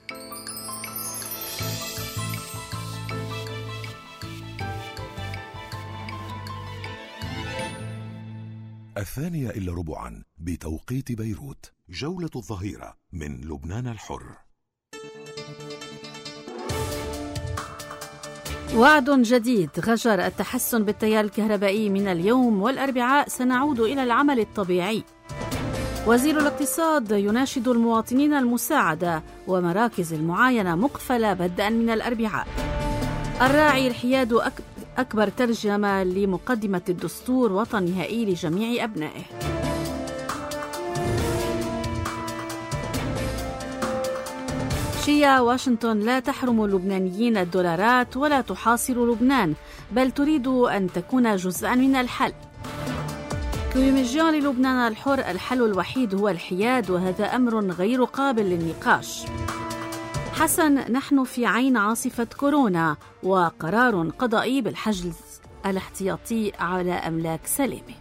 الثانية إلا ربعا بتوقيت بيروت. جولة الظهيرة من لبنان الحر. وعد جديد. غجر التحسن بالتيار الكهربائي من اليوم والأربعاء سنعود إلى العمل الطبيعي. وزير الاقتصاد يناشد المواطنين المساعدة ومراكز المعاينة مقفلة بدءا من الأربعاء. الراعي الحياد أكبر ترجمة لمقدمة الدستور وطن نهائي لجميع أبنائه. شيا واشنطن لا تحرم اللبنانيين الدولارات ولا تحاصر لبنان، بل تريد أن تكون جزءا من الحل. كوميسيون للبنان الحر: الحل الوحيد هو الحياد، وهذا أمر غير قابل للنقاش. حسن: نحن في عين عاصفة كورونا، وقرار قضائي بالحجز الاحتياطي على أملاك سلامة.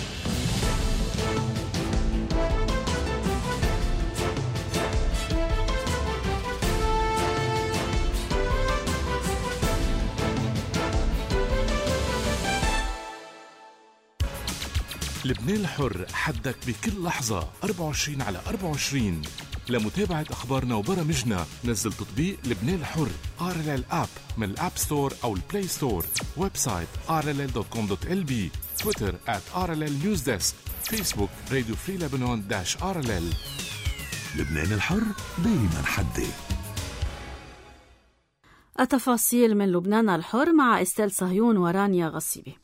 لبنان الحر، حدك بكل لحظة 24/24. لمتابعة أخبارنا وبرامجنا نزل تطبيق لبنان الحر RLL App من الأب ستور أو البلاي ستور. ويب سايت rll.com.lb. تويتر @RLL Newsdesk. فيسبوك راديو فري لبنان -RLL. لبنان الحر دايما حدي. التفاصيل من لبنان الحر مع إستيل صهيون ورانيا غصيبي.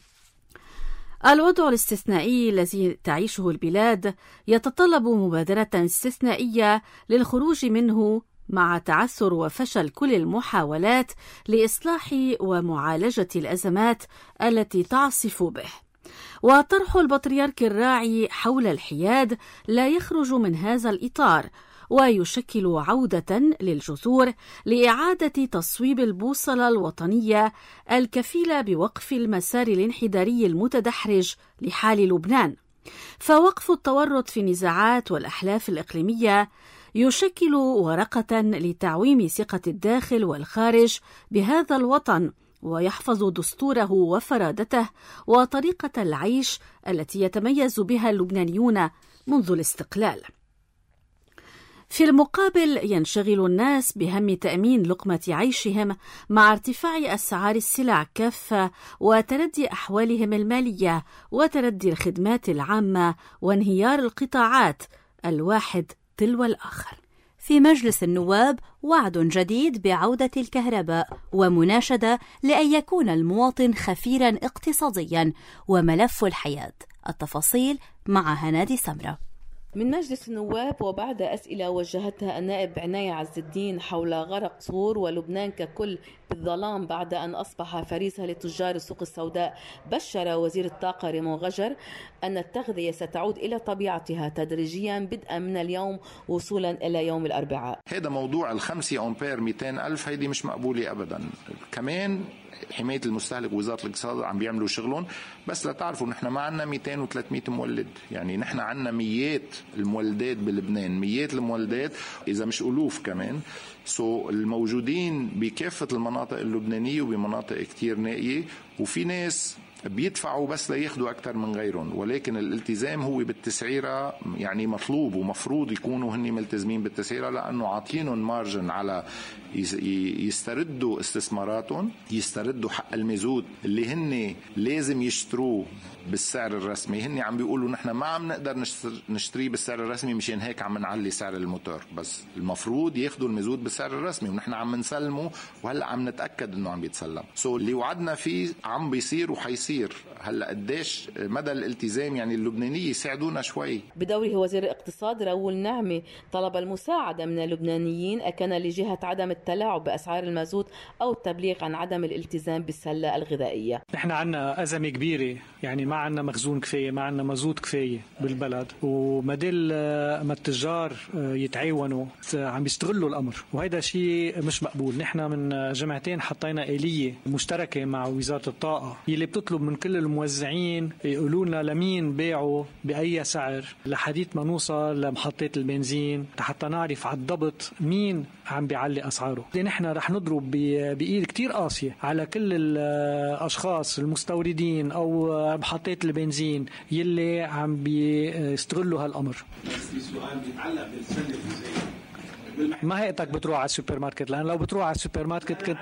الوضع الاستثنائي الذي تعيشه البلاد يتطلب مبادرة استثنائية للخروج منه مع تعثر وفشل كل المحاولات لإصلاح ومعالجة الأزمات التي تعصف به. وطرح البطريرك الراعي حول الحياد لا يخرج من هذا الإطار، ويشكل عودة للجذور لإعادة تصويب البوصلة الوطنية الكفيلة بوقف المسار الانحداري المتدحرج لحال لبنان. فوقف التورط في النزاعات والأحلاف الإقليمية يشكل ورقة لتعويم ثقة الداخل والخارج بهذا الوطن، ويحفظ دستوره وفرادته وطريقة العيش التي يتميز بها اللبنانيون منذ الاستقلال. في المقابل ينشغل الناس بهم تأمين لقمة عيشهم مع ارتفاع أسعار السلع كافة وتردي أحوالهم المالية وتردي الخدمات العامة وانهيار القطاعات الواحد تلو الآخر. في مجلس النواب وعد جديد بعودة الكهرباء ومناشدة لأن يكون المواطن خفيرا اقتصاديا وملف الحياة. التفاصيل مع هنادي سمرة. من مجلس النواب وبعد أسئلة وجهتها النائب عناية عز الدين حول غرق صور ولبنان ككل بالظلام بعد أن أصبح فريسة لتجار السوق السوداء، بشر وزير الطاقة ريمون غجر أن التغذية ستعود إلى طبيعتها تدريجيا بدءا من اليوم وصولا إلى يوم الأربعاء. هذا موضوع ال5 أمبير 200,000 هيدي مش مقبولة أبدا. كمان حماية المستهلك ووزارة الاقتصاد عم بيعملوا شغلهم، بس لا تعرفوا نحن ما عنا 200 و300 مولد، يعني نحن عنا ميات المولدات بلبنان، ميات المولدات إذا مش ألوف كمان. الموجودين بكافة المناطق اللبنانية وبمناطق كتير نائية، وفي ناس بيدفعوا بس لياخدوا أكتر من غيرهم، ولكن الالتزام هو بالتسعيرة، يعني مطلوب ومفروض يكونوا هني ملتزمين بالتسعيرة، لأنه عاطينهم مارجن على يستردوا استثماراتهم، يستردوا حق المازوت اللي هن لازم يشتروه بالسعر الرسمي. هن عم بيقولوا نحن ما عم نقدر نشتريه بالسعر الرسمي، مشان هيك عم نعلي سعر الموتور، بس المفروض ياخدوا المازوت بالسعر الرسمي، ونحن عم نسلمه وهلا عم نتأكد انه عم بيتسلم. اللي وعدنا فيه عم بيصير وحيصير. هلا قديش مدى الالتزام؟ يعني اللبنانية يساعدونا شوي. بدوره وزير الاقتصاد راؤول نعمة طلب المساعدة من اللبنانيين أكان لجهة عدم التلاعب بأسعار المازوت أو التبليغ عن عدم الالتزام بالسلة الغذائية. نحن عنا أزمة كبيرة، يعني ما عنا مخزون كفاية، ما عنا مازوت كفاية بالبلد، ومدل ما التجار يتعاونوا عم يستغلوا الأمر، وهذا شيء مش مقبول. نحن من جمعتين حطينا آلية مشتركة مع وزارة الطاقة يلي بتطلب نطلب من كل الموزعين يقولوا لنا لمين بيعوا بأي سعر لحديث ما نوصل لمحطات البنزين حتى نعرف على الضبط مين عم بيعلي أسعاره. نحن رح نضرب بإيد كتير قاسية على كل الأشخاص المستوردين أو محطات البنزين يلي عم بيستغلوا هالأمر. في سؤال بيتعلق بالسنة الجزئية. ما هيئتك بتروح على السوبر ماركت، لأن لو بتروح على السوبر ماركت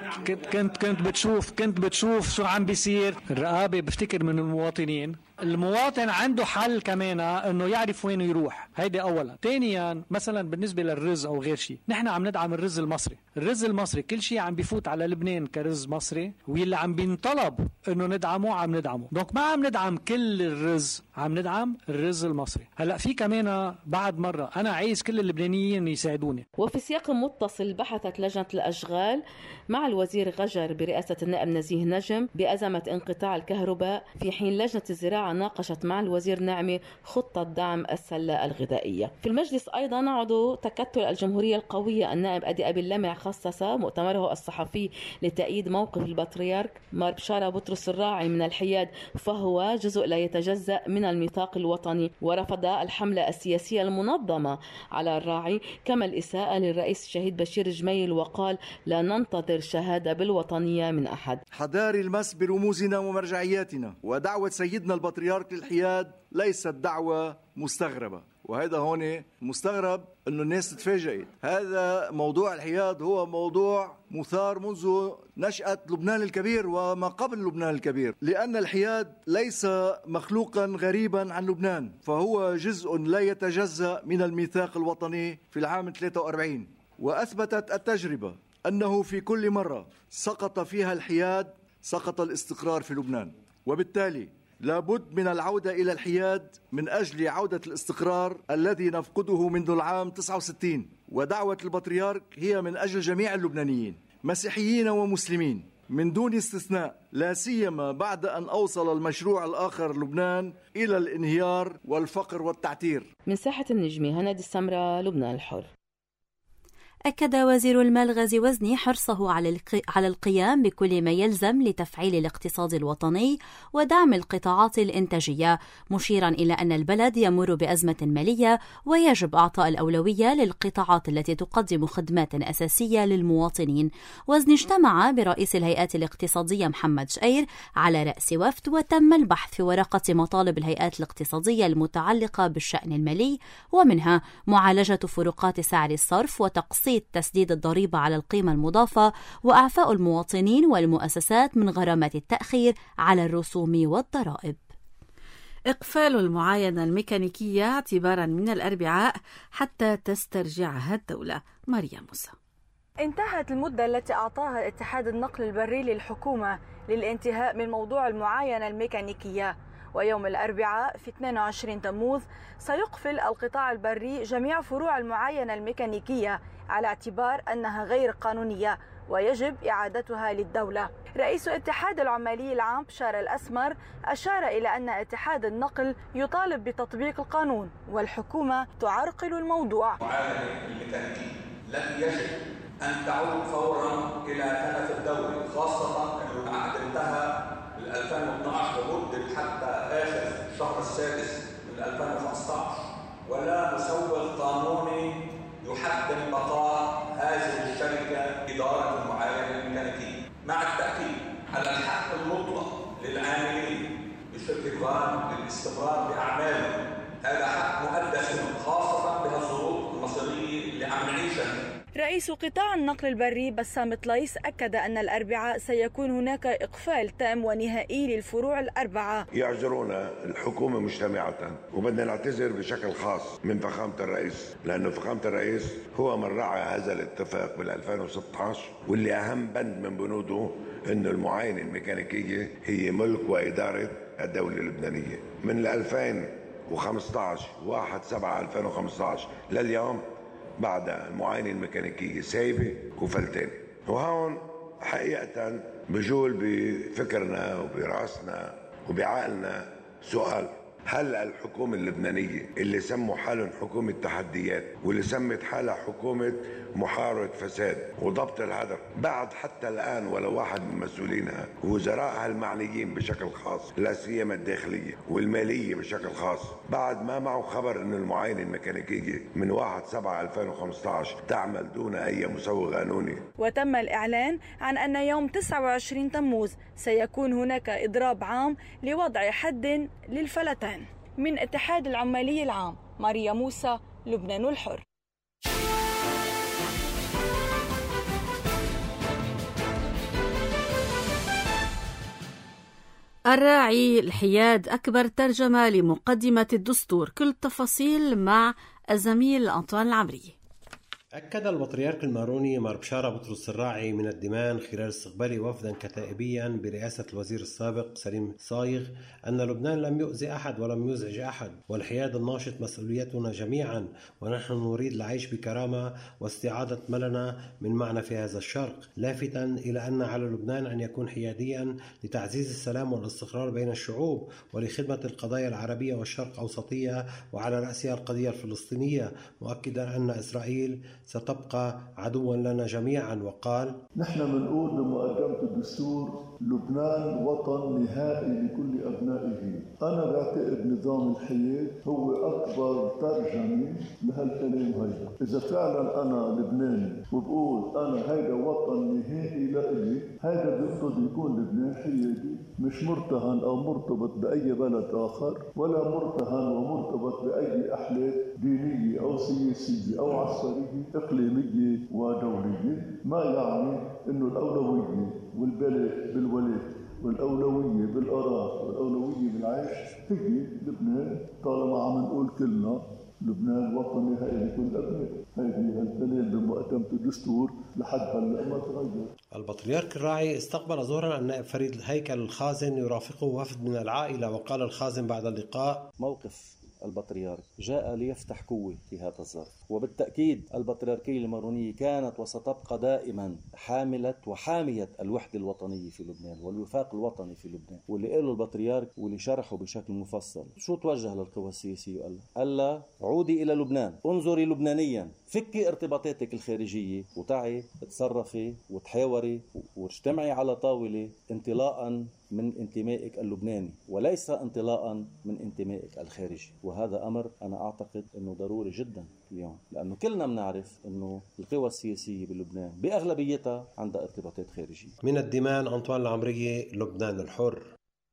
كنت بتشوف شو عم بيصير. الرقابة بفتكر من المواطن عنده حل كمان انه يعرف وين يروح. هيدي اولا. ثانيا مثلا بالنسبه للرز او غير شيء، نحن عم ندعم الرز المصري كل شيء عم بيفوت على لبنان كرز مصري، واللي عم بينطلب انه ندعمه. دونك ما عم ندعم كل الرز، عم ندعم الرز المصري. هلا في كمان بعد مره انا عايز كل اللبنانيين يساعدوني. وفي سياق متصل بحثت لجنه الاشغال مع الوزير غجر برئاسه النائب نزيه نجم بأزمة انقطاع الكهرباء، في حين لجنه الزراعه ناقشت مع الوزير نعمة خطة دعم السلة الغذائية. في المجلس أيضا عضو تكتل الجمهورية القوية النائب أدي أبي اللمع خصص مؤتمره الصحفي لتأييد موقف البطريرك مار بشارة بطرس الراعي من الحياد، فهو جزء لا يتجزأ من الميثاق الوطني، ورفض الحملة السياسية المنظمة على الراعي، كما الإساءة للرئيس الشهيد بشير جميل، وقال لا ننتظر شهادة بالوطنية من أحد. حذاري المس برموزنا ومرجعياتنا، ودعوة سيدنا البطريرك للحياد ليست دعوة مستغربة، وهذا هون مستغرب انه الناس تفاجئت. هذا موضوع الحياد هو موضوع مثار منذ نشأة لبنان الكبير وما قبل لبنان الكبير، لأن الحياد ليس مخلوقا غريبا عن لبنان، فهو جزء لا يتجزأ من الميثاق الوطني في العام 43. وأثبتت التجربة أنه في كل مرة سقط فيها الحياد سقط الاستقرار في لبنان، وبالتالي لابد من العودة إلى الحياد من أجل عودة الاستقرار الذي نفقده منذ العام 69. ودعوة البطريرك هي من أجل جميع اللبنانيين مسيحيين ومسلمين من دون استثناء، لا سيما بعد أن أوصل المشروع الآخر لبنان إلى الانهيار والفقر والتعتير. من ساحة النجمة، هنادي السمرة، لبنان الحر. أكد وزير المال غازي وزني حرصه على القيام بكل ما يلزم لتفعيل الاقتصاد الوطني ودعم القطاعات الإنتاجية، مشيرا إلى أن البلد يمر بأزمة مالية ويجب إعطاء الأولوية للقطاعات التي تقدم خدمات أساسية للمواطنين. وزني اجتمع برئيس الهيئات الاقتصادية محمد شقير على رأس وفد، وتم البحث في ورقة مطالب الهيئات الاقتصادية المتعلقة بالشأن المالي، ومنها معالجة فروقات سعر الصرف وتقسيط تسديد الضريبة على القيمة المضافة وإعفاء المواطنين والمؤسسات من غرامات التأخير على الرسوم والضرائب. إقفال المعاينة الميكانيكية اعتبارا من الأربعاء حتى تسترجعها الدولة. مريم موسى. انتهت المدة التي أعطاها اتحاد النقل البري للحكومة للانتهاء من موضوع المعاينة الميكانيكية، ويوم الأربعاء في 22 تموز سيقفل القطاع البري جميع فروع المعاينة الميكانيكية على اعتبار أنها غير قانونية ويجب إعادتها للدولة. رئيس اتحاد العمالي العام بشار الأسمر أشار إلى أن اتحاد النقل يطالب بتطبيق القانون والحكومة تعرقل الموضوع. المعاينة الميكانيكية لم يجب أن تعود فورا إلى كنف الدولة، خاصة أن العقد انتهى 2012 ومدد حتى آخر الشهر السادس من 2015، ولا مسوغ قانوني يحتم بقاء هذه الشركة إدارة المعاينة الميكانيكية، مع التأكيد على الحق المطلق للعاملين بشركة فان للاستمرار بأعمالهم. هذا حق مقدس خاصة بهالظروف المصيرية اللي عم نعيشها. رئيس قطاع النقل البري بسام طليس أكد أن الأربعاء سيكون هناك إقفال تام ونهائي للفروع الأربعة. يعذرون الحكومة مجتمعة، وبدنا نعتذر بشكل خاص من فخامة الرئيس، لأنه فخامة الرئيس هو من رعى هذا الاتفاق بال2016، واللي أهم بند من بنوده أن المعاينة الميكانيكية هي ملك وإدارة الدولة اللبنانية. من 2015 1/7/2015 لليوم بعد المعاينة الميكانيكية سايبة وفلتانة. وهون حقيقة بجول بفكرنا وبراسنا وبعقلنا سؤال: هل الحكومة اللبنانية اللي سموا حالهم حكومة تحديات واللي سمت حالها حكومة محاربة فساد وضبط الهدف بعد حتى الآن ولا واحد من مسؤولينها وزرائها المعنيين بشكل خاص لا سيما الداخلية والمالية بشكل خاص بعد ما معه خبر أن المعاينة الميكانيكية من 1/7/2015 تعمل دون أي مسوغ قانوني. وتم الإعلان عن أن يوم 29 تموز سيكون هناك إضراب عام لوضع حد للفلتان. من اتحاد العمالي العام، ماريا موسى، لبنان الحر. الراعي الحياد أكبر ترجمة لمقدمة الدستور. كل التفاصيل مع الزميل أنطوان العمري. أكد البطريرك الماروني مار بشارة بطرس الراعي من الدمان خلال استقبال وفدا كتائبيا برئاسة الوزير السابق سليم صايغ أن لبنان لم يؤذي أحد ولم يزعج أحد، والحياد الناشط مسؤوليتنا جميعا، ونحن نريد العيش بكرامة واستعادة ملنا من معنى في هذا الشرق، لافتا إلى أن على لبنان أن يكون حياديا لتعزيز السلام والاستقرار بين الشعوب ولخدمة القضايا العربية والشرق أوسطية وعلى رأسها القضية الفلسطينية، مؤكدا أن إسرائيل ستبقى عدوا لنا جميعا. وقال: نحن بنقول بمقدمة الدستور لبنان وطن نهائي لكل أبنائه. أنا بعتقد نظام الحياد هو أكبر ترجمة لهالكلام هيدا. إذا فعلا أنا لبناني وبقول أنا هيدا وطن نهائي لإلي، هيدا بيقصد يكون لبنان حيادي مش مرتهن أو مرتبط بأي بلد آخر، ولا مرتهن ومرتبط بأي أحلاف دينية أو سياسية أو عسكرية إقليمية ودولية. ما يعني إنه الأولوية والبلاء بالولاء والأولوية بالقرار والأولوية بالعيش هي لبنان، طالما عم نقول كلنا لبنان وطن نهائي لكل أبناء. هذه الكلام بمقدمة الدستور لحد هلا ما تغير. البطريرك الراعي استقبل ظهرا النائب فريد الهيكل الخازن يرافقه وفد من العائلة، وقال الخازن بعد اللقاء: موقف البطريرك جاء ليفتح قوة في هذا الظرف، وبالتأكيد البطريركية المارونية كانت وستبقى دائما حاملة وحامية الوحدة الوطنية في لبنان والوفاق الوطني في لبنان. واللي قاله البطريرك واللي شرحه بشكل مفصل شو توجه للقوى السياسية وقال لها: عودي إلى لبنان، انظري لبنانيا، فكي ارتباطاتك الخارجية وتعي تصرفي وتحاوري واجتمعي على طاولة انطلاقا من انتمائك اللبناني وليس انطلاقا من انتمائك الخارجي. وهذا أمر أنا أعتقد أنه ضروري جدا اليوم، لأنه كلنا بنعرف أنه القوى السياسية بلبنان بأغلبيتها عندها ارتباطات خارجية. من الدمان أنطوان العمري، لبنان الحر.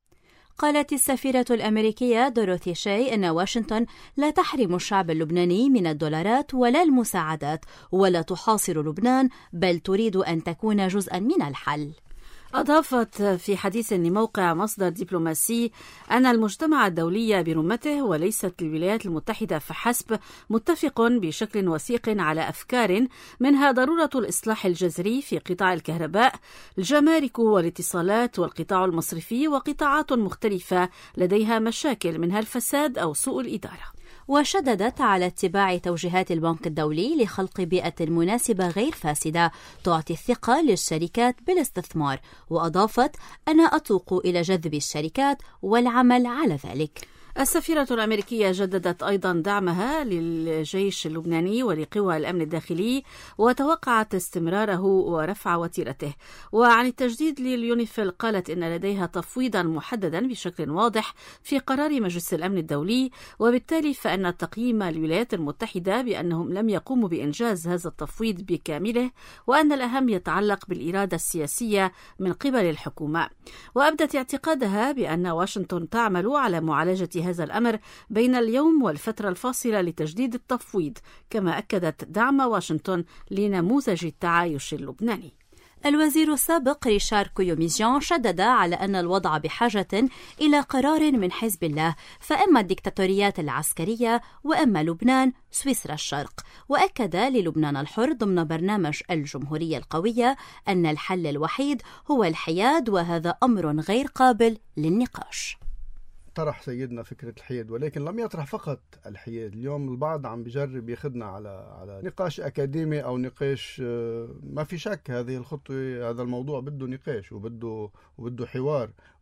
قالت السفيرة الأمريكية دوروثي شاي أن واشنطن لا تحرم الشعب اللبناني من الدولارات ولا المساعدات ولا تحاصر لبنان، بل تريد أن تكون جزءا من الحل. أضافت في حديث لموقع مصدر دبلوماسي أن المجتمع الدولي برمته وليست الولايات المتحدة فحسب متفق بشكل وثيق على أفكار منها ضرورة الإصلاح الجذري في قطاع الكهرباء، الجمارك والاتصالات والقطاع المصرفي وقطاعات مختلفة لديها مشاكل منها الفساد أو سوء الإدارة. وشددت على اتباع توجيهات البنك الدولي لخلق بيئة مناسبة غير فاسدة تعطي الثقة للشركات بالاستثمار، وأضافت: أنا أتوق إلى جذب الشركات والعمل على ذلك. السفيرة الأمريكية جددت أيضا دعمها للجيش اللبناني ولقوى الأمن الداخلي وتوقعت استمراره ورفع وتيرته. وعن التجديد لليونيفيل قالت إن لديها تفويضا محددا بشكل واضح في قرار مجلس الأمن الدولي، وبالتالي فإن تقييم الولايات المتحدة بأنهم لم يقوموا بإنجاز هذا التفويض بكامله، وأن الأهم يتعلق بالإرادة السياسية من قبل الحكومة. وأبدت اعتقادها بأن واشنطن تعمل على معالجة هذا الأمر بين اليوم والفترة الفاصلة لتجديد التفويض، كما أكدت دعم واشنطن لنموذج التعايش اللبناني. الوزير السابق ريشار كويوميزيان شدد على أن الوضع بحاجة إلى قرار من حزب الله، فإما الدكتاتوريات العسكرية وإما لبنان سويسرا الشرق. وأكد للبنان الحر ضمن برنامج الجمهورية القوية أن الحل الوحيد هو الحياد، وهذا أمر غير قابل للنقاش. طرح سيدنا فكرة الحياد، ولكن لم يطرح فقط الحياد. اليوم البعض عم بيجرب ياخدنا على نقاش أكاديمي أو نقاش، ما في شك هذه الخطوة، هذا الموضوع بده نقاش وبده حوار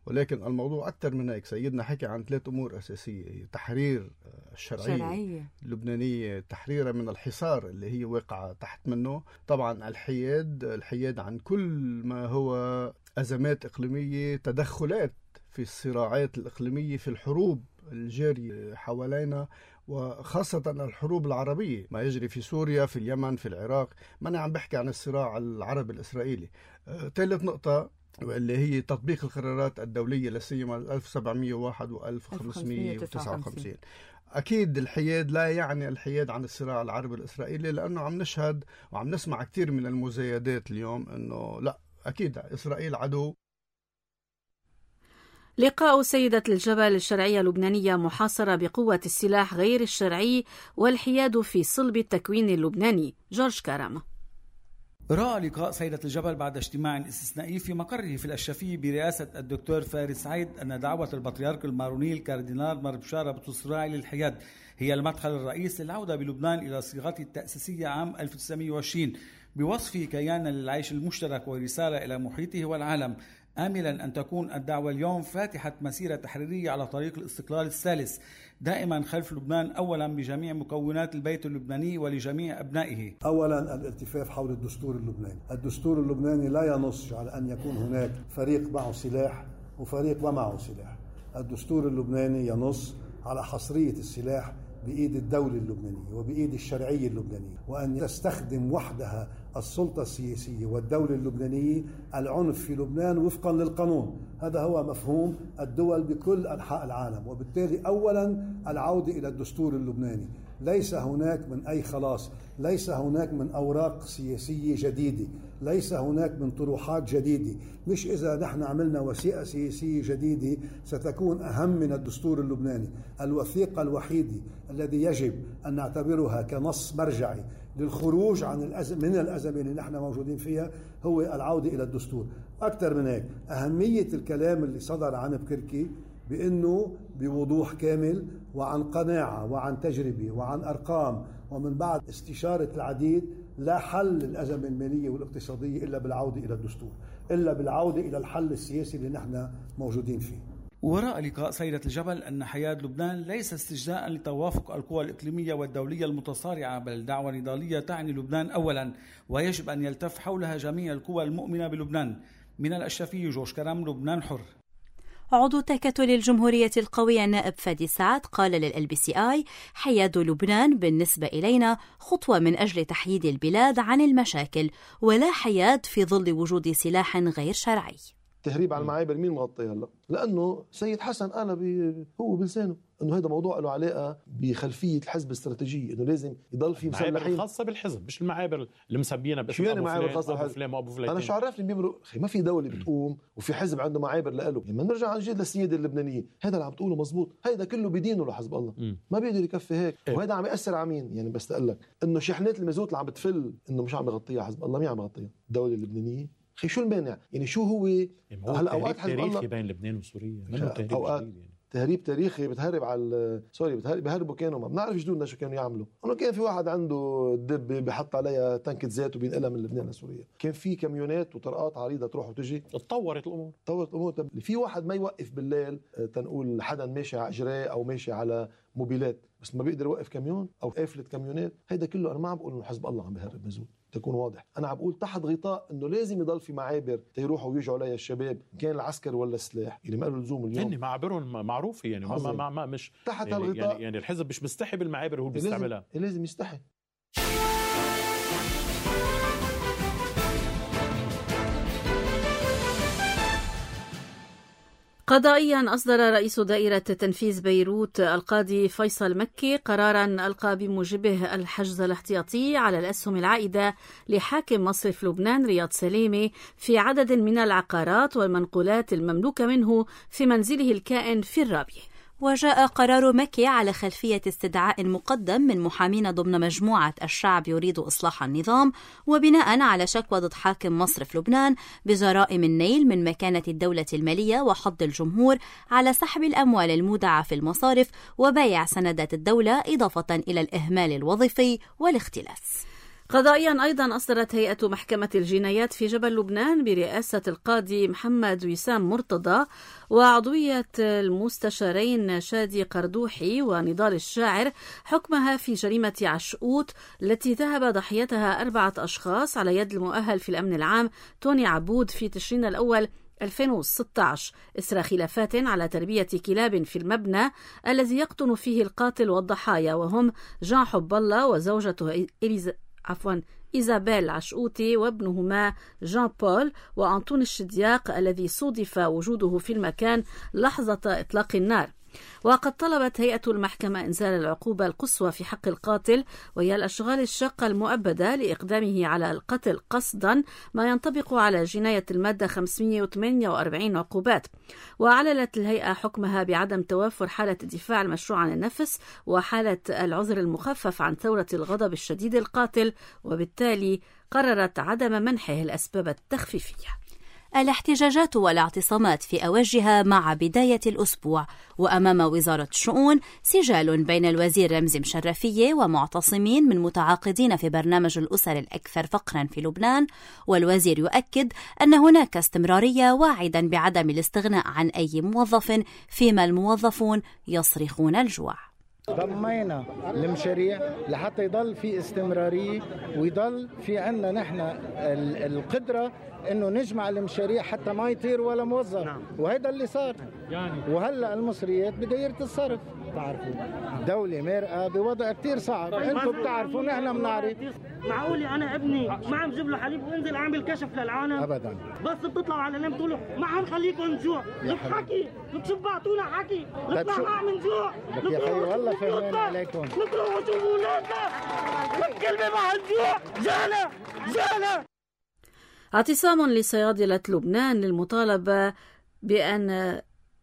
ولكن الموضوع أكثر من هيك. سيدنا حكي عن 3 أمور أساسية: تحرير الشرعية اللبنانية، تحريرها من الحصار اللي هي واقعة تحت منه، طبعا الحياد عن كل ما هو أزمات إقليمية، تدخلات في الصراعات الإقليمية، في الحروب الجارية حوالينا، وخاصة الحروب العربية، ما يجري في سوريا، في اليمن، في العراق. ما أنا عم بحكي عن الصراع العربي الإسرائيلي. ثالث نقطة اللي هي تطبيق القرارات الدولية، لا سيما 1701 و 1559. أكيد الحياد لا يعني الحياد عن الصراع العربي الإسرائيلي، لأنه عم نشهد وعم نسمع كثير من المزايدات اليوم أنه لا، أكيد إسرائيل عدو. لقاء سيدة الجبل الشرعية اللبنانية محاصرة بقوة السلاح غير الشرعي والحياد في صلب التكوين اللبناني. جورج كرامة. رأى لقاء سيدة الجبل بعد اجتماع استثنائي في مقره في الأشرفية برئاسة الدكتور فارس سعيد أن دعوة البطريرك الماروني الكاردينال مربشارة بطرس الراعي للحياد هي المدخل الرئيس للعودة بلبنان إلى صيغته التأسيسية عام 1920 بوصفه كيانا للعيش المشترك ورسالة إلى محيطه والعالم، آملا أن تكون الدعوة اليوم فاتحة مسيرة تحريرية على طريق الاستقلال الثالث، دائما خلف لبنان أولا بجميع مكونات البيت اللبناني ولجميع أبنائه. أولا الالتفاف حول الدستور اللبناني. الدستور اللبناني لا ينص على أن يكون هناك فريق معه سلاح وفريق ومعه سلاح. الدستور اللبناني ينص على حصرية السلاح بإيد الدولة اللبنانية وبإيد الشرعية اللبنانية، وأن تستخدم وحدها السلطة السياسية والدولة اللبنانية العنف في لبنان وفقا للقانون. هذا هو مفهوم الدول بكل أنحاء العالم، وبالتالي أولا العودة إلى الدستور اللبناني. ليس هناك من أي خلاص، ليس هناك من أوراق سياسية جديدة، ليس هناك من طروحات جديدة. مش إذا نحن عملنا وثيقة سياسية جديدة ستكون أهم من الدستور اللبناني. الوثيقة الوحيدة الذي يجب أن نعتبرها كنص مرجعي للخروج عن من الأزمة اللي نحن موجودين فيها هو العودة إلى الدستور. أكثر من هيك، أهمية الكلام اللي صدر عن بكركي بأنه بوضوح كامل وعن قناعة وعن تجربة وعن أرقام ومن بعد استشارة العديد، لا حل للأزمة المالية والاقتصادية إلا بالعودة إلى الدستور، إلا بالعودة إلى الحل السياسي اللي نحن موجودين فيه. وراء لقاء سيدة الجبل أن حياد لبنان ليس استجداء لتوافق القوى الإقليمية والدولية المتصارعة، بل دعوة نضالية تعني لبنان أولا، ويجب أن يلتف حولها جميع القوى المؤمنة بلبنان. من الأشرفية، جورج كرام، لبنان حر. عضو تكتل الجمهورية القوية النائب فادي سعد قال للLBCI: حياد لبنان بالنسبة إلينا خطوة من أجل تحييد البلاد عن المشاكل، ولا حياد في ظل وجود سلاح غير شرعي. تهريب على المعابر مين مغطيه هلا؟ لانه سيد حسن قال هو بلسانه انه هذا موضوع له علاقه بخلفيه الحزب الاستراتيجيه، انه لازم يضل في مسلحين. المعابر الخاصه بالحزب، مش المعابر اللي مسمينا باسم ابو فلان وابو فلان. انا شو عرفني بيمرق؟ اخي ما في دوله بتقوم وفي حزب عنده معابر له. لما نرجع عن جد للسياده اللبنانيه، هذا اللي عم تقوله مزبوط، هذا كله بدينه لحزب الله. ما بيقدر يكفي هيك. وهذا عم ياثر على مين؟ يعني بس اقول لك انه شحنات المازوت اللي عم بتفل انه مش عم يغطيها حزب الله. مين عم يغطيها؟ الدوله اللبنانيه. اخي شو المانع؟ يعني شو هو هلا اوقات حزب الله بين لبنان وسوريا، اوقات تهريب تاريخي بتهرب على سوري، بهربوا كانوا ما بنعرف جدودنا شو كانوا يعملوا. انه كان في واحد عنده دب بحط عليها تنكة زيت وبينقلها من لبنان لسوريا، كان في كاميونات وطرقات عريضه تروح وتجي. تطورت الامور. طب في واحد ما يوقف بالليل تنقول حدا ماشي على اجراء او ماشي على موبيلات بس ما بيقدر يوقف كاميون او قافله كاميونات. هيدا كله انا ما عم بقول انه حزب الله عم بهرب مازوت، تكون واضح. انا عم بقول تحت غطاء انه لازم يضل في معابر تيروحوا ويجوا عليها الشباب، كان العسكر ولا السلاح اللي ما له لزوم اليوم. هن معابرهم معروفه يعني ما مش تحت الغطاء. يعني الحزب مش مستحي بالمعابر هو بيستعملها. لازم يستحي. قضائيا أصدر رئيس دائرة تنفيذ بيروت القاضي فيصل مكي قرارا ألقى بموجبه الحجز الاحتياطي على الأسهم العائدة لحاكم مصرف لبنان رياض سليمي في عدد من العقارات والمنقولات المملوكة منه في منزله الكائن في الرابية. وجاء قرار مكي على خلفية استدعاء مقدم من محامين ضمن مجموعة الشعب يريد إصلاح النظام، وبناء على شكوى ضد حاكم مصرف لبنان بجرائم النيل من مكانة الدولة المالية وحض الجمهور على سحب الأموال المودعة في المصارف وبيع سندات الدولة، إضافة إلى الإهمال الوظيفي والاختلاس. قضائيا أيضا أصدرت هيئة محكمة الجنايات في جبل لبنان برئاسة القاضي محمد وسام مرتضى وعضوية المستشارين شادي قردوحي ونضال الشاعر حكمها في جريمة عشقوت التي ذهب ضحيتها 4 أشخاص على يد المؤهل في الأمن العام توني عبود في تشرين الأول 2016 إثر خلافات على تربية كلاب في المبنى الذي يقطن فيه القاتل والضحايا، وهم جان حب الله وزوجته إيزابيل عشقوتي وابنهما جان بول وأنطون الشدياق الذي صودف وجوده في المكان لحظة إطلاق النار. وقد طلبت هيئة المحكمة إنزال العقوبة القصوى في حق القاتل وهي الأشغال الشاقة المؤبدة لإقدامه على القتل قصدا، ما ينطبق على جناية المادة 548 عقوبات. وأعلنت الهيئة حكمها بعدم توافر حالة الدفاع المشروع عن النفس وحالة العذر المخفف عن ثورة الغضب الشديد القاتل، وبالتالي قررت عدم منحه الأسباب التخفيفية. الاحتجاجات والاعتصامات في أوجها مع بداية الأسبوع، وأمام وزارة الشؤون سجال بين الوزير رمزي مشرفية ومعتصمين من متعاقدين في برنامج الأسر الأكثر فقرا في لبنان، والوزير يؤكد أن هناك استمرارية واعدا بعدم الاستغناء عن أي موظف فيما الموظفون يصرخون الجوع. ضمينا المشاريع لحتى يضل في استمرارية ويضل في عنا نحن القدرة انه نجمع المشاريع حتى ما يطير ولا موظف. نعم. وهذا اللي صار يعني. وهلا المصريات بدايرة الصرف، تعرفوا دولة مرأة بوضع كتير صعب. انتم بتعرفوا نحن بنعرف. معقولي انا ابني ما عم جيب له حليب وانزل اعمل كشف للعالم؟ ابدا. بس بتطلعوا على النوم تقولوا ما حنخليكم نجوع. لك حكي، لك شبعتونا حكي، لك ما من جوع. لك يا خيي والله فهمان عليكم. لك روحوا شوفوا اولادنا. لك كلمة مع الجوع. جانا. اعتصام لصيادلة لبنان للمطالبة بأن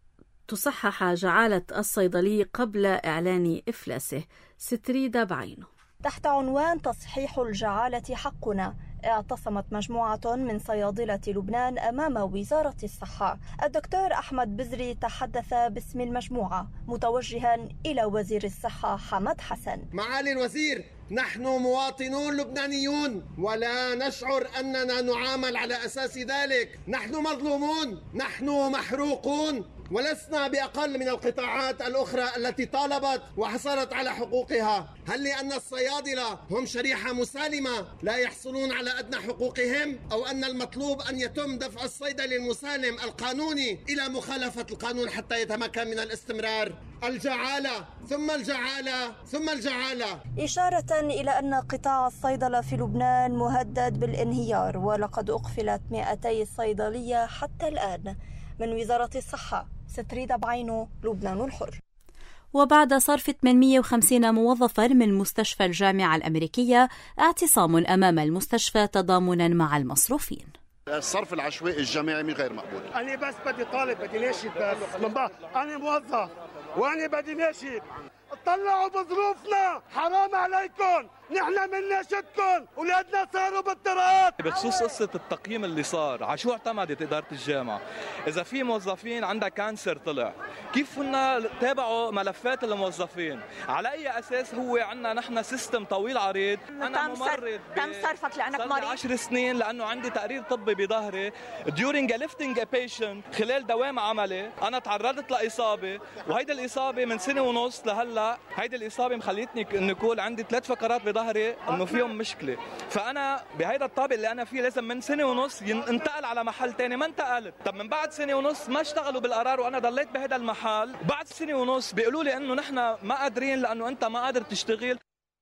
تصحح جعالة الصيدلي قبل إعلان إفلاسه. ستريدة بعينه. تحت عنوان تصحيح الجعالة حقنا، اعتصمت مجموعة من صيادلة لبنان أمام وزارة الصحة. الدكتور أحمد بزري تحدث باسم المجموعة متوجها إلى وزير الصحة حمد حسن. معالي الوزير، نحن مواطنون لبنانيون ولا نشعر أننا نعامل على أساس ذلك. نحن مظلومون، نحن محروقون، ولسنا بأقل من القطاعات الأخرى التي طالبت وحصلت على حقوقها. هل لأن الصيادلة هم شريحة مسالمة لا يحصلون على أدنى حقوقهم، أو أن المطلوب أن يتم دفع الصيدلي المسالم القانوني إلى مخالفة القانون حتى يتمكن من الاستمرار؟ الجعالة ثم الجعالة ثم الجعالة. إشارة إلى أن قطاع الصيدلة في لبنان مهدد بالانهيار، ولقد أقفلت 200 صيدلية حتى الآن. من وزارة الصحة، ستريدة بعينه، لبنان الحر. وبعد صرف 850 موظفا من مستشفى الجامعة الأمريكية، اعتصام أمام المستشفى تضامنا مع المصروفين. الصرف العشوائي الجامعي من غير مقبول. أنا بس بدي طالب، بدي ناشد بس. أنا موظف وأنا بدي ناشد. طلعوا بظروفنا، حرام عليكم، نحن من ناشدكم، ولادنا صاروا بالطرقات. بخصوص قصة التقييم اللي صار، على شو اعتمدت إدارة الجامعة؟ إذا في موظفين عندها كانسر طلع، كيف كنا تابعوا ملفات الموظفين؟ على أي أساس هو عندنا نحن سيستم طويل عريض؟ أنا ممرض تم صرفك لأنك مريض؟ 10 سنين لأنه عندي تقرير طبي بظهري during a lifting a patient. خلال دوام عملي أنا تعرضت لإصابة، وهيدا الإصابة من سنة ونص لهلا هيدي الإصابة مخليتني إنه يكون عندي 3 فقرات بظهري إنه فيهم مشكلة. فأنا بهيدا الطابق اللي أنا فيه لازم من سنة ونص انتقل على محل تاني، ما انتقلت. طب من بعد سنة ونص ما اشتغلوا بالقرار وأنا ضليت بهذا المحل، بعد سنة ونص بيقولوا لي إنه نحن ما قادرين لأنه أنت ما قادر تشتغل.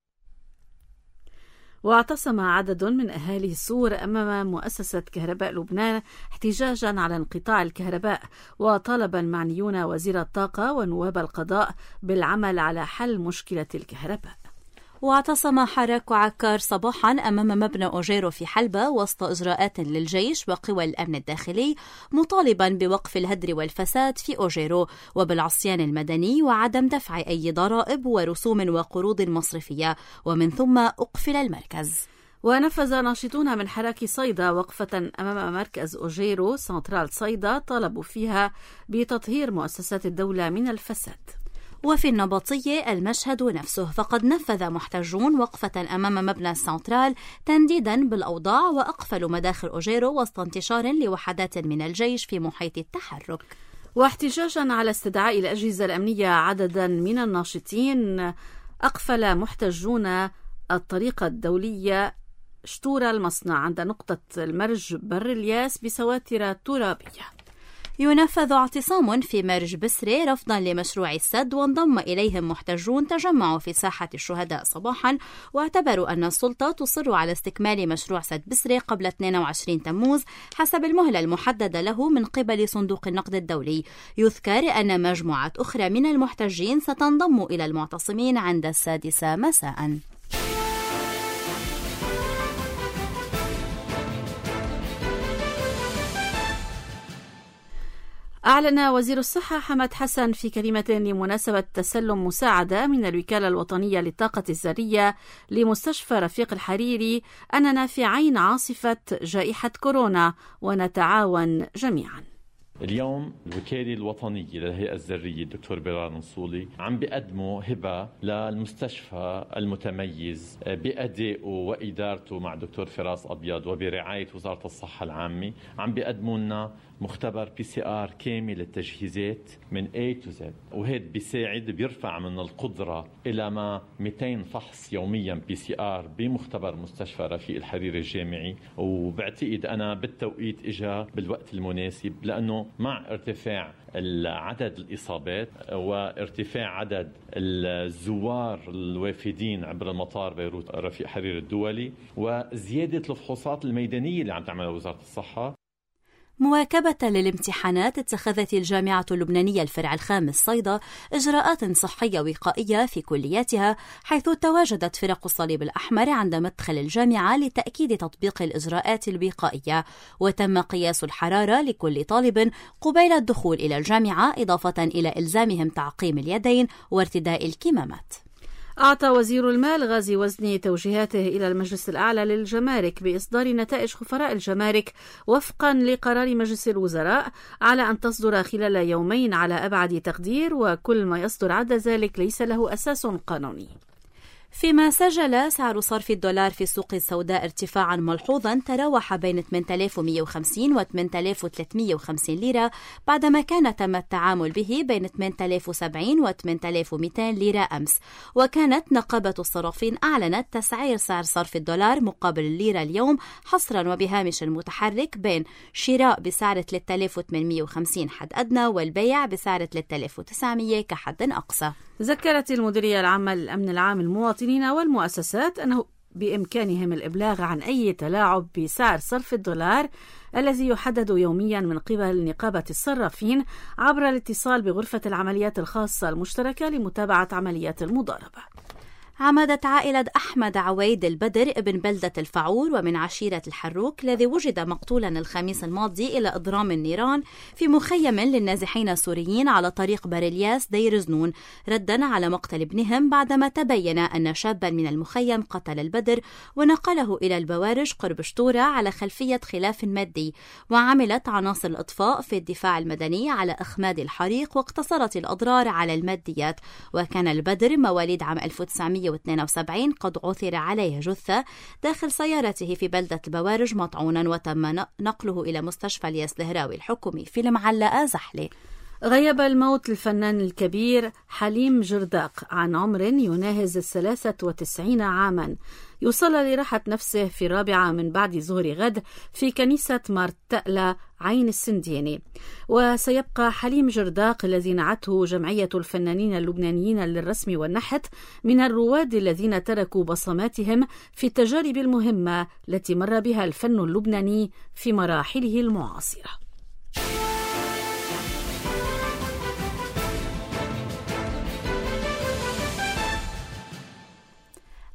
واعتصم عدد من أهالي سور أمام مؤسسة كهرباء لبنان احتجاجا على انقطاع الكهرباء، وطالب المعنيون وزير الطاقة ونواب القضاء بالعمل على حل مشكلة الكهرباء. واعتصم حراك عكار صباحا أمام مبنى أوجيرو في حلبة وسط إجراءات للجيش وقوى الأمن الداخلي، مطالبا بوقف الهدر والفساد في أوجيرو وبالعصيان المدني وعدم دفع أي ضرائب ورسوم وقروض مصرفية، ومن ثم أقفل المركز. ونفذ ناشطون من حراك صيدا وقفة أمام مركز أوجيرو سنترال صيدا طالبوا فيها بتطهير مؤسسات الدولة من الفساد. وفي النبطية المشهد نفسه، فقد نفذ محتجون وقفة أمام مبنى السنترال تنديدا بالأوضاع وأقفلوا مداخل أوجيرو وسط انتشار لوحدات من الجيش في محيط التحرك. واحتجاجا على استدعاء الأجهزة الأمنية عددا من الناشطين، أقفل محتجون الطريق الدولية شتورة المصنع عند نقطة المرج بر الياس بسواتر ترابية. ينفذ اعتصام في مرج بسري رفضا لمشروع السد، وانضم إليهم محتجون تجمعوا في ساحة الشهداء صباحا، واعتبروا أن السلطة تصر على استكمال مشروع سد بسري قبل 22 تموز حسب المهلة المحددة له من قبل صندوق النقد الدولي. يذكر أن مجموعات أخرى من المحتجين ستنضم إلى المعتصمين عند 6 مساء. أعلن وزير الصحة حمد حسن في كلمة لمناسبة تسلم مساعدة من الوكالة الوطنية للطاقة الذرية لمستشفى رفيق الحريري أننا في عين عاصفة جائحة كورونا ونتعاون جميعا. اليوم الوكالة الوطنية للهيئة الذرية الدكتور بيران نصولي عم بيقدموا هبة للمستشفى المتميز بأدائه وإدارته مع دكتور فراس أبيض وبرعاية وزارة الصحة العامة. عم بيقدموا لنا مختبر PCR كامل للتجهيزات من A to Z، وهذا بيساعد بيرفع من القدرة إلى ما 200 فحص يوميا PCR بمختبر مستشفى رفيق الحريري الجامعي. وبعتقد أنا بالتوقيت إجا بالوقت المناسب، لأنه مع ارتفاع عدد الإصابات وارتفاع عدد الزوار الوافدين عبر المطار بيروت رفيق حريري الدولي وزيادة الفحوصات الميدانية اللي عم تعملها وزارة الصحة. مواكبة للامتحانات، اتخذت الجامعة اللبنانية الفرع الخامس صيدا إجراءات صحية وقائية في كلياتها، حيث تواجدت فرق الصليب الأحمر عند مدخل الجامعة لتأكيد تطبيق الإجراءات الوقائية، وتم قياس الحرارة لكل طالب قبيل الدخول إلى الجامعة، إضافة إلى إلزامهم تعقيم اليدين وارتداء الكمامات. أعطى وزير المال غازي وزني توجيهاته إلى المجلس الأعلى للجمارك بإصدار نتائج خفراء الجمارك وفقا لقرار مجلس الوزراء على أن تصدر خلال يومين على أبعد تقدير، وكل ما يصدر عدا ذلك ليس له أساس قانوني. فيما سجل سعر صرف الدولار في السوق السوداء ارتفاعا ملحوظا تراوح بين 8150 و 8350 ليرة، بعدما كان تم التعامل به بين 8070 و 8200 ليرة أمس. وكانت نقابة الصرافين أعلنت تسعير سعر صرف الدولار مقابل الليرة اليوم حصرا وبهامش متحرك بين شراء بسعر 3850 حد أدنى والبيع بسعر 3900 كحد أقصى. ذكرت المديرية العامة للأمن العام المواطنين والمؤسسات أنه بإمكانهم الإبلاغ عن أي تلاعب بسعر صرف الدولار الذي يحدد يوميا من قبل نقابة الصرافين عبر الاتصال بغرفة العمليات الخاصة المشتركة لمتابعة عمليات المضاربة. عمدت عائلة أحمد عويد البدر ابن بلدة الفعور ومن عشيرة الحروك الذي وجد مقتولا الخميس الماضي إلى إضرام النيران في مخيم للنازحين السوريين على طريق بارلياس دير زنون، ردا على مقتل ابنهم بعدما تبين أن شابا من المخيم قتل البدر ونقله إلى البوارج قرب شتورة على خلفية خلاف مادي. وعملت عناصر الإطفاء في الدفاع المدني على إخماد الحريق واقتصرت الأضرار على الماديات. وكان البدر مواليد عام 1972 قد عثر عليه جثة داخل سيارته في بلدة البوارج مطعونا، وتم نقله إلى مستشفى الياس الهراوي الحكومي في المعلقة زحلة. غيب الموت الفنان الكبير حليم جرداق عن عمر يناهز 93 عاما. يصلى لراحة نفسه في 4 من بعد ظهر غد في كنيسة مرتألة عين السنديني. وسيبقى حليم جرداق الذي نعته جمعية الفنانين اللبنانيين للرسم والنحت من الرواد الذين تركوا بصماتهم في التجارب المهمة التي مر بها الفن اللبناني في مراحله المعاصرة.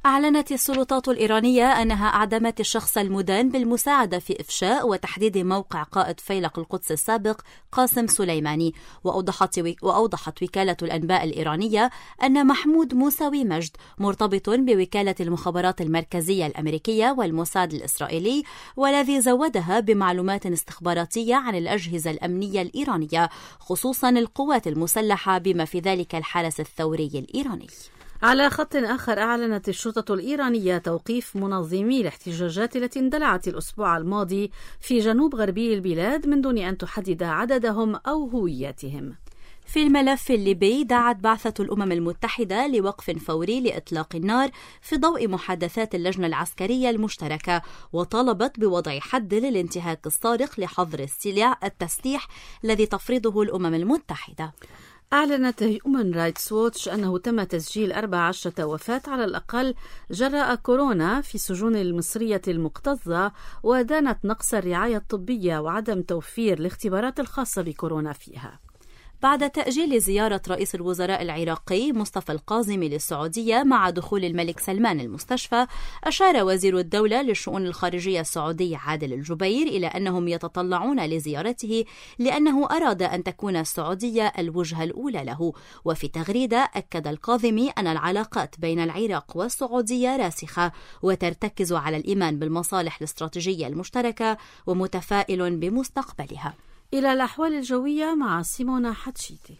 أعلنت السلطات الإيرانية أنها أعدمت الشخص المدان بالمساعدة في إفشاء وتحديد موقع قائد فيلق القدس السابق قاسم سليماني. وأوضحت وكالة الأنباء الإيرانية أن محمود موسوي مجد مرتبط بوكالة المخابرات المركزية الأمريكية والموساد الإسرائيلي، والذي زودها بمعلومات استخباراتية عن الأجهزة الأمنية الإيرانية، خصوصا القوات المسلحة بما في ذلك الحرس الثوري الإيراني. على خط آخر، أعلنت الشرطة الإيرانية توقيف منظمي الاحتجاجات التي اندلعت الأسبوع الماضي في جنوب غربي البلاد من دون أن تحدد عددهم أو هوياتهم. في الملف الليبي، دعت بعثة الأمم المتحدة لوقف فوري لإطلاق النار في ضوء محادثات اللجنة العسكرية المشتركة، وطالبت بوضع حد للانتهاك الصارخ لحظر التسليح الذي تفرضه الأمم المتحدة. أعلنت هيومن رايتس ووتش أنه تم تسجيل 14 وفاة على الأقل جراء كورونا في السجون المصرية المكتظة، ودانت نقص الرعاية الطبية وعدم توفير الاختبارات الخاصة بكورونا فيها. بعد تأجيل زيارة رئيس الوزراء العراقي مصطفى القازمي للسعودية مع دخول الملك سلمان المستشفى، أشار وزير الدولة للشؤون الخارجية السعودي عادل الجبير إلى أنهم يتطلعون لزيارته لأنه أراد أن تكون السعودية الوجهة الأولى له. وفي تغريدة أكد القاضمي أن العلاقات بين العراق والسعودية راسخة وترتكز على الإيمان بالمصالح الاستراتيجية المشتركة ومتفائل بمستقبلها. إلى الأحوال الجوية مع سيمونا حتشيتي.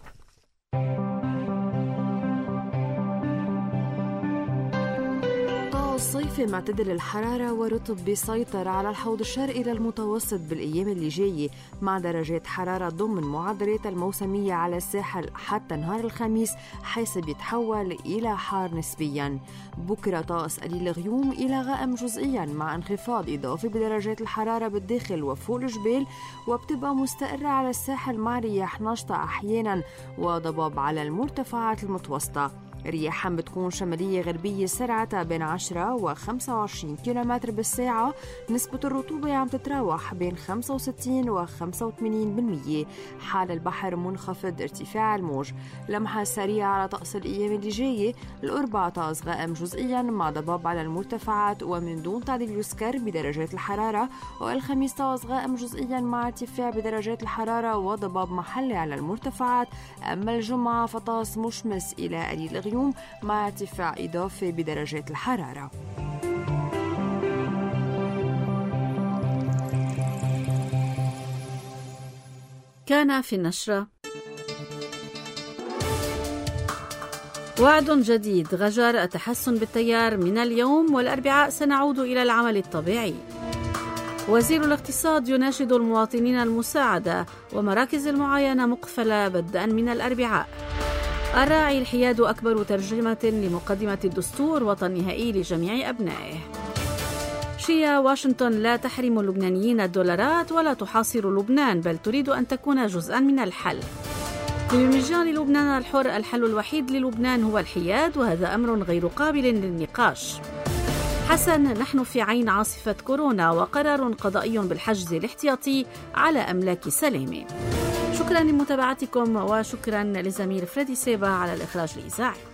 الصيف معتدل الحرارة ورطب بيسيطر على الحوض الشرقي للمتوسط بالأيام اللي جاية، مع درجات حرارة ضمن معدلات الموسمية على الساحل حتى نهار الخميس، حيث بيتحول إلى حار نسبيا. بكرة طقس قليل غيوم إلى غائم جزئيا، مع انخفاض إضافي بدرجات الحرارة بالداخل وفوق الجبال، وبتبقى مستقرة على الساحل مع رياح نشطة أحيانا وضباب على المرتفعات المتوسطة. رياحا بتكون شمالية غربية سرعتها بين 10 و 25 كيلومتر بالساعة. نسبة الرطوبة عم تتراوح بين 65 و 85%. حال البحر منخفض ارتفاع الموج. لمحة سريعة على طقس الأيام اللي جاية، الأربعاء طقس غائم جزئيا مع ضباب على المرتفعات ومن دون تعديل يذكر بدرجات الحرارة، والخميس طقس غائم جزئيا مع ارتفاع بدرجات الحرارة وضباب محلي على المرتفعات. أما الجمعة فطقس مشمس إلى قليل غيوم مع ارتفاع إضافي بدرجات الحرارة. كان في النشرة وعد جديد، غجر التحسن بالتيار من اليوم والأربعاء سنعود إلى العمل الطبيعي. وزير الاقتصاد يناشد المواطنين المساعدة، ومراكز المعاينة مقفلة بدءا من الأربعاء. الراعي الحياد أكبر ترجمة لمقدمة الدستور وطن نهائي لجميع أبنائه. شيا واشنطن لا تحرم اللبنانيين الدولارات ولا تحاصر لبنان، بل تريد أن تكون جزءا من الحل. بمجال لبنان الحر، الحل الوحيد للبنان هو الحياد، وهذا أمر غير قابل للنقاش. حسن، نحن في عين عاصفة كورونا، وقرار قضائي بالحجز الاحتياطي على أملاك سلامة. شكرا لمتابعتكم، وشكرا لزميل فريدي سيبا على الإخراج الإذاعي.